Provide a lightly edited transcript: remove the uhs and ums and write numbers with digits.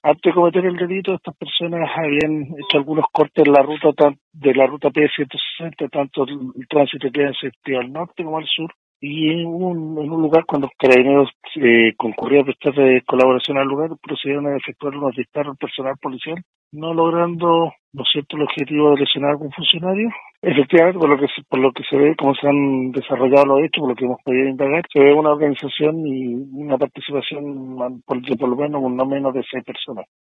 Antes de cometer el delito, estas personas habían hecho algunos cortes en la ruta de la ruta P-160, tanto el tránsito que en sentido al norte como al sur, y en un lugar cuando los carabineros concurrían a prestar colaboración al lugar, procedieron a efectuar unos disparos al personal policial, no logrando, ¿no es cierto?, el objetivo de lesionar a algún funcionario. Efectivamente, por lo que se ve, cómo se han desarrollado los hechos, por lo que hemos podido indagar, se ve una organización y una participación por lo menos no menos de 6 personas.